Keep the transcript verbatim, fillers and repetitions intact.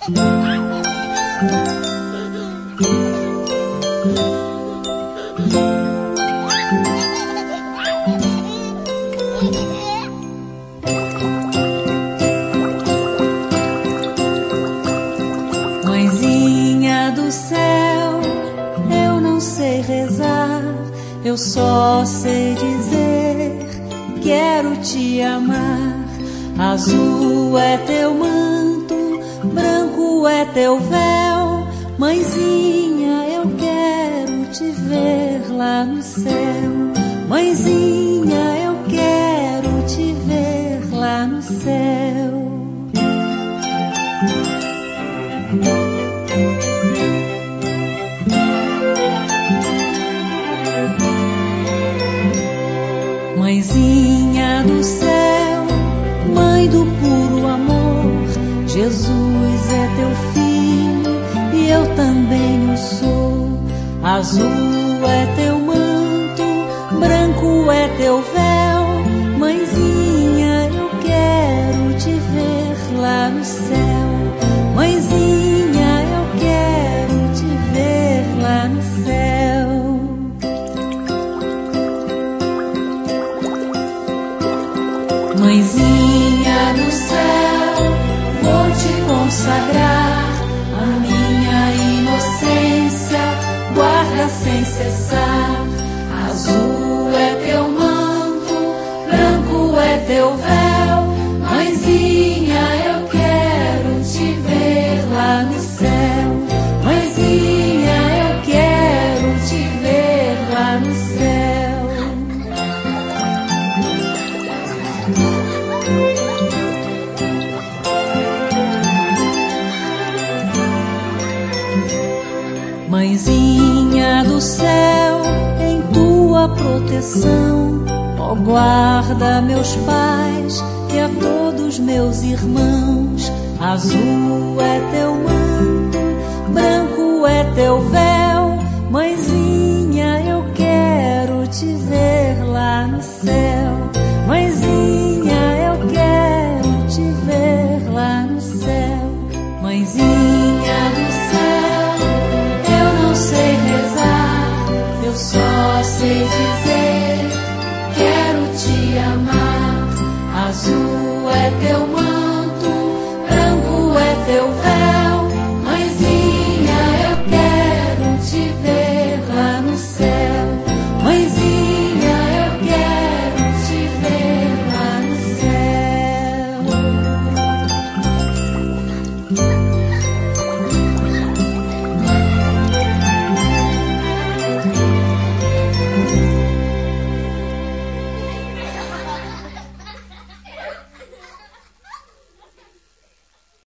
Mãezinha do céu, eu não sei rezar, eu só sei dizer, quero te amar. Azul é teu manto, branco é teu véu, mãezinha, eu quero te ver lá no céu. Mãezinha, eu quero te ver lá no céu. Mãezinha do céu, mãe do puro amor, Jesus é teu filho e eu também o sou. Azul é teu manto, branco é teu véu, mãezinha, eu quero te ver lá no céu. Mãezinha, eu quero te ver lá no céu. Mãezinha do céu, vou te consagrar a minha inocência, guarda sem cessar. Azul é teu manto, branco é teu véu, mãezinha, eu quero te ver lá no céu. Mãezinha, eu quero te ver lá no céu. Mãezinha do céu, em tua proteção, ó, guarda meus pais e a todos meus irmãos. Azul é teu manto, branco é teu véu, mãezinha, eu quero te ver lá no céu. Mãezinha, eu quero te ver lá no céu. Mãezinha do céu, eu não sei rezar, eu só sei dizer, quero te amar. Azul é teu manto,